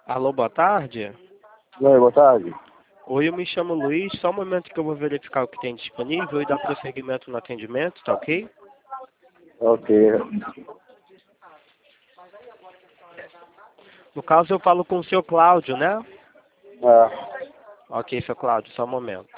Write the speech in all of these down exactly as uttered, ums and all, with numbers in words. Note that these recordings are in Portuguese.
Alô, boa tarde. Oi, boa tarde. Oi, eu me chamo Luiz. Só um momento que eu vou verificar o que tem disponível e dar prosseguimento no atendimento, tá ok? Ok. No caso, eu falo com o seu Cláudio, né? É. Ok, seu Cláudio, só um momento.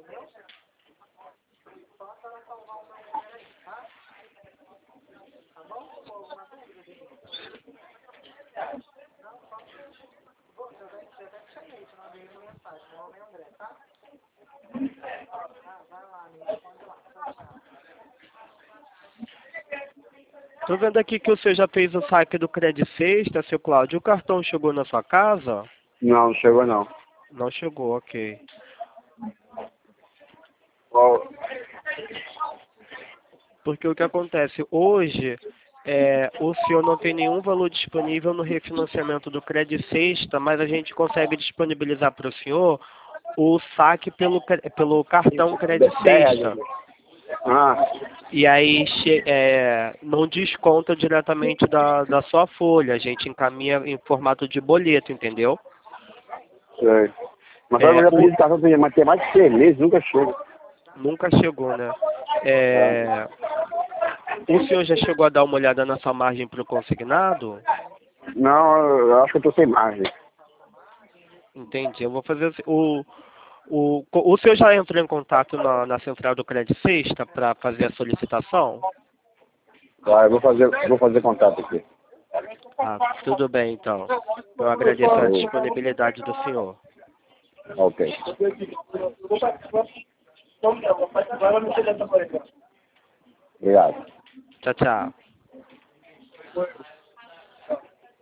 Tô vendo aqui que o senhor já fez o saque do Credit Sexta, seu Cláudio. O cartão chegou na sua casa? Não, não chegou não. Não chegou, ok. Qual? Porque o que acontece? Hoje, é, o senhor não tem nenhum valor disponível no refinanciamento do Credit Sexta, mas a gente consegue disponibilizar para o senhor o saque pelo, cre- pelo cartão Credit Sexta. Ah, E aí che- é, não desconta diretamente da, da sua folha. A gente encaminha em formato de boleto, entendeu? sei. Mas sabe que É, eu já o, pedi cartão, tem- mas tem mais de seis meses, nunca chega. nunca chegou, né? É. É, o senhor já chegou a dar uma olhada na sua margem para o consignado? Não, eu acho que eu tô sem margem. Entendi. Eu vou fazer assim, o o o senhor já entrou em contato na, na central do Credit Sexta para fazer a solicitação? Tá, eu vou fazer, vou fazer contato aqui. Ah, tudo bem então. Eu agradeço a Falou. disponibilidade do senhor. Ok. Obrigado. Tchau, tchau.